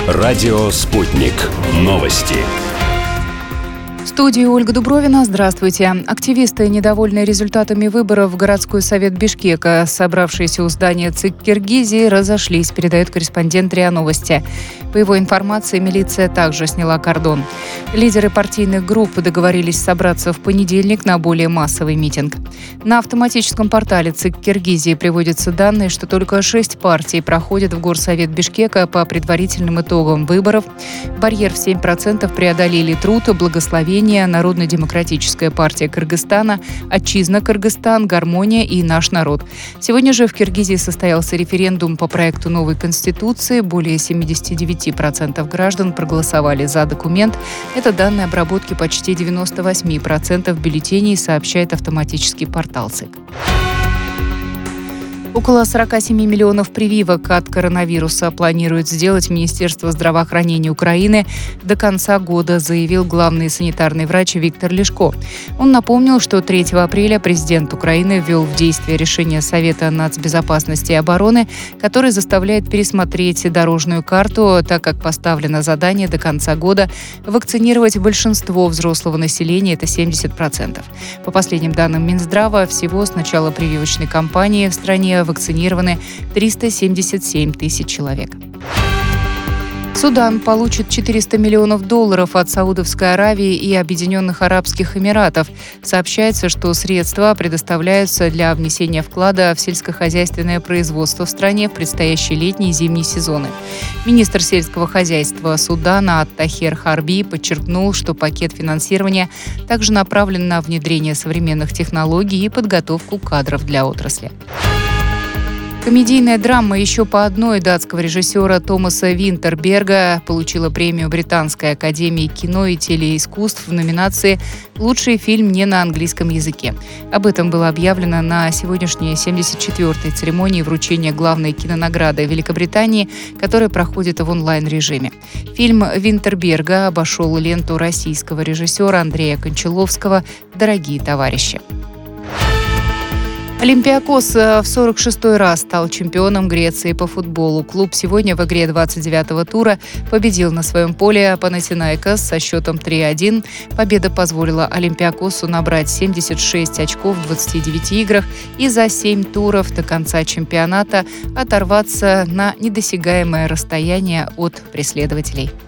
Радио «Спутник». Новости. В студии Ольга Дубровина. Здравствуйте. Активисты, недовольные результатами выборов в городской совет Бишкека, собравшиеся у здания ЦИК Киргизии, разошлись, передает корреспондент РИА Новости. По его информации, милиция также сняла кордон. Лидеры партийных групп договорились собраться в понедельник на более массовый митинг. На автоматическом портале ЦИК Киргизии приводятся данные, что только 6 партий проходят в горсовет Бишкека по предварительным итогам выборов. Барьер в 7% преодолели Труд, Благословение, Народно-демократическая партия Кыргызстана, Отчизна Кыргызстан, Гармония и Наш народ. Сегодня же в Киргизии состоялся референдум по проекту новой конституции. Более 79% граждан проголосовали за документ. Это данные обработки почти 98% бюллетеней, сообщает автоматический портал ЦИК. Около 47 миллионов прививок от коронавируса планирует сделать Министерство здравоохранения Украины до конца года, заявил главный санитарный врач Виктор Лешко. Он напомнил, что 3 апреля президент Украины ввел в действие решение Совета нацбезопасности и обороны, который заставляет пересмотреть дорожную карту, так как поставлено задание до конца года вакцинировать большинство взрослого населения, это 70%. По последним данным Минздрава, всего с начала прививочной кампании в стране вакцинированы 377 тысяч человек. Судан получит $400 миллионов от Саудовской Аравии и Объединенных Арабских Эмиратов. Сообщается, что средства предоставляются для внесения вклада в сельскохозяйственное производство в стране в предстоящие летние и зимние сезоны. Министр сельского хозяйства Судана Ат-Тахер Харби подчеркнул, что пакет финансирования также направлен на внедрение современных технологий и подготовку кадров для отрасли. Комедийная драма «Еще по одной» датского режиссера Томаса Винтерберга получила премию Британской академии кино и телеискусств в номинации «Лучший фильм не на английском языке». Об этом было объявлено на сегодняшней 74-й церемонии вручения главной кинонаграды Великобритании, которая проходит в онлайн-режиме. Фильм Винтерберга обошел ленту российского режиссера Андрея Кончаловского «Дорогие товарищи». Олимпиакос в 46-й раз стал чемпионом Греции по футболу. Клуб сегодня в игре 29-го тура победил на своем поле Панатинаикос со счетом 3-1. Победа позволила Олимпиакосу набрать 76 очков в 29 играх и за 7 туров до конца чемпионата оторваться на недосягаемое расстояние от преследователей.